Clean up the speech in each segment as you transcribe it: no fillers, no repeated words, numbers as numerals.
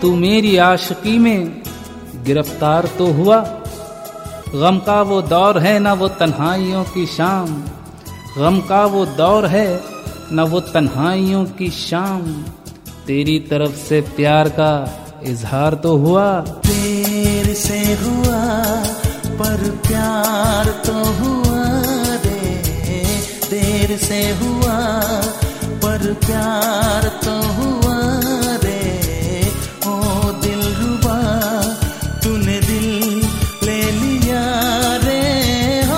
तू मेरी आशिकी में गिरफ्तार तो हुआ। गम का वो दौर है ना वो तन्हाइयों की शाम, गम का वो दौर है ना वो तन्हाइयों की शाम। तेरी तरफ से प्यार का इजहार तो हुआ। देर से हुआ पर प्यार तो हुआ रे, देर से हुआ पर प्यार तो हुआ रे। ओ दिलरुबा तूने दिल ले लिया रे हो।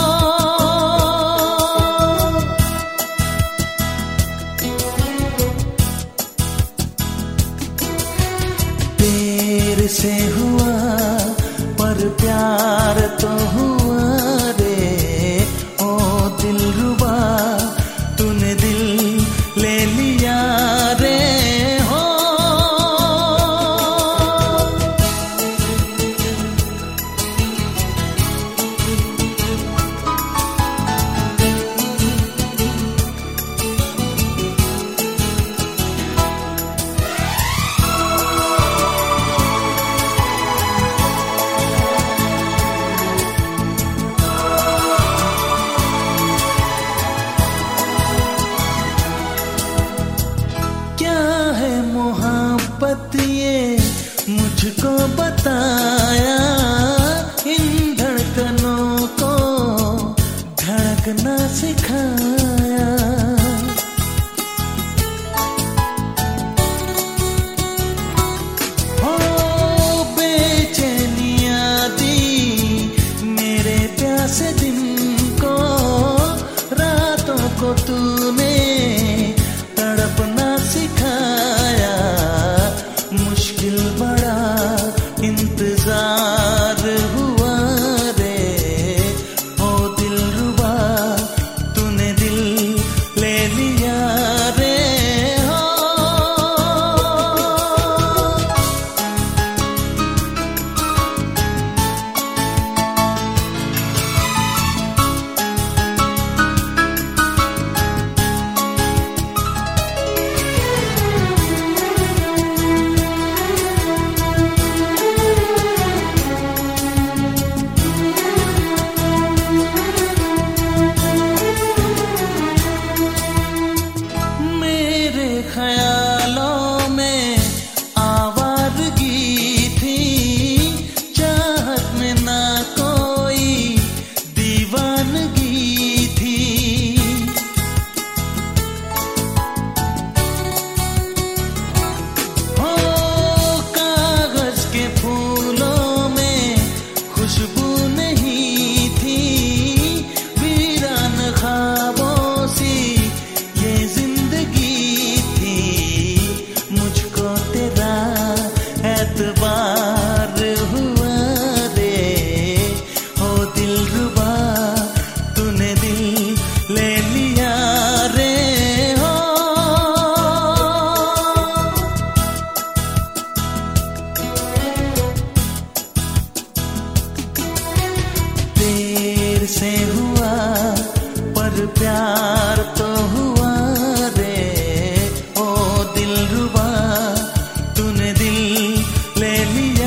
देर से हुआ पर प्यार तो हुआ रे। ओ दिलरुबा तूने दिल ले लिया रे हो। मोहब्बत ये मुझको बताया, इन धड़कनों को धड़कना सिखाया। ओ बेचैनियां दी मेरे प्यासे दिन को, रातों को तूने तड़पना सिखाया। मुश्किल बड़ा इंतजार हुआ रे। ओ दिलरुबा तूने दिल ले लिया रे हो। ख्यालों में आवारगी थी, चाहत में ना कोई दीवानगी थी। हो कागज के फूलों में खुशबू नहीं थी, वीरान ख्वाबों सी ये जिंदगी। मुझको तेरा एतबार हुआ रे। ओ दिलरुबा तूने दिल ले लिया रे हो। देर से हुआ पर प्यार तो हुआ रे। ओ दिलरुबा तूने दिल ले लिया।